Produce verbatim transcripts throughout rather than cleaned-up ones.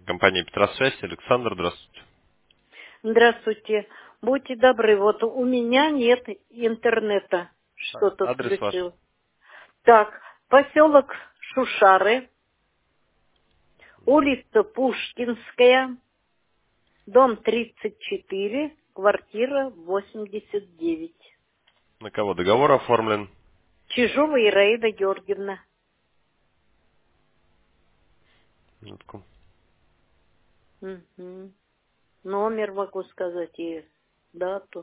компания Петросвязь. Александр, здравствуйте. Здравствуйте. Будьте добры, вот у меня нет интернета. Так, Что-то адрес ваш. включил. Так, поселок Шушары, улица Пушкинская, дом тридцать четыре, квартира восемьдесят девять. На кого договор оформлен? Чижова Ираида Георгиевна. Минутку. Мгм. Номер могу сказать и дату.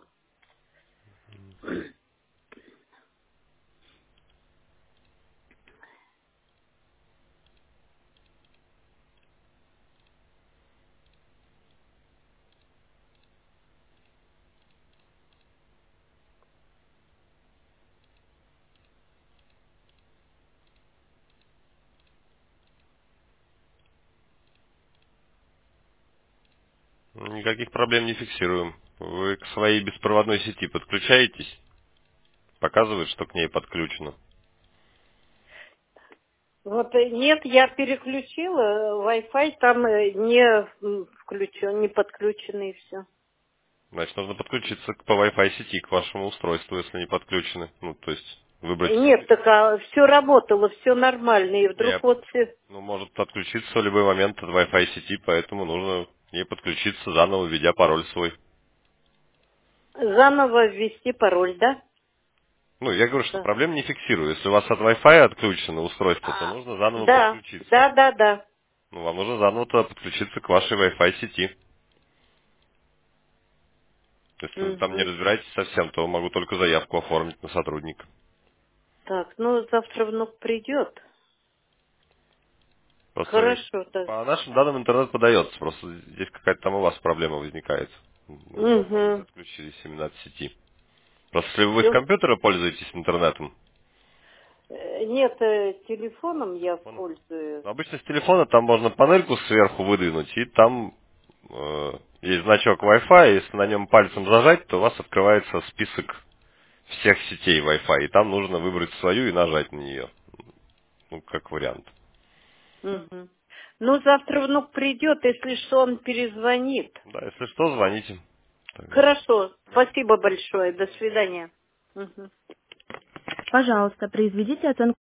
Никаких проблем не фиксируем. Вы к своей беспроводной сети подключаетесь? Показывает, что к ней подключено. Вот э, нет, я переключила, э, Wi-Fi там э, не м, включен, не подключенный и все. Значит, нужно подключиться к- по Wi-Fi сети к вашему устройству, если не подключены. Ну, то есть выбрать... Нет, так а все работало, все нормально, и вдруг Нет. вот э, Ну, может отключиться в любой момент от Wi-Fi сети, поэтому нужно к ней подключиться заново, введя пароль свой. заново ввести пароль, да? Ну, я говорю, что Да, проблем не фиксирую. Если у вас от Wi-Fi отключено устройство, то нужно заново да, подключиться. да, да, да. Ну, вам нужно заново туда подключиться к вашей Wi-Fi сети. Если вы там не Мгм. разбираетесь совсем, то могу только заявку оформить на сотрудника. Так, ну завтра внук придет. Просто Хорошо, так. по нашим данным интернет подается, просто здесь какая-то там у вас проблема возникает. Может, Угу. отключились именно от сети. Просто если вы с Все. компьютера пользуетесь интернетом, Нет, э, телефоном я он- пользуюсь. ну, обычно с телефона там можно панельку сверху выдвинуть, и там э, есть значок Wi-Fi, если на нем пальцем зажать, то у вас открывается список всех сетей Wi-Fi, и там нужно выбрать свою и нажать на нее. Ну, как вариант. Угу. Ну, завтра внук придет, если что, он перезвонит. Да, если что, звоните. Тогда. Хорошо, спасибо большое, до свидания. Мгм. Пожалуйста, произведите оценку